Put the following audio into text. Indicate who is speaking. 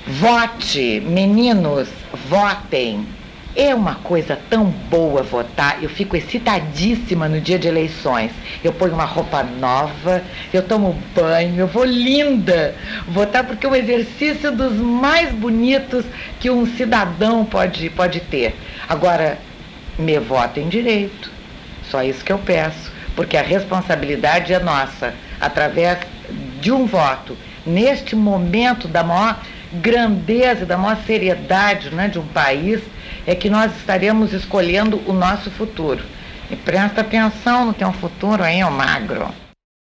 Speaker 1: Vote, meninos, votem. É uma coisa tão boa votar. Eu fico excitadíssima no dia de eleições. Eu ponho uma roupa nova, eu tomo banho, eu vou linda votar, porque é um exercício dos mais bonitos que um cidadão pode ter. Agora, me votem direito. Só isso que eu peço, porque a responsabilidade é nossa, através de um voto. Neste momento da maior grandeza, da maior seriedade, né, de um país, é que nós estaremos escolhendo o nosso futuro. E presta atenção no teu futuro aí, ô magro.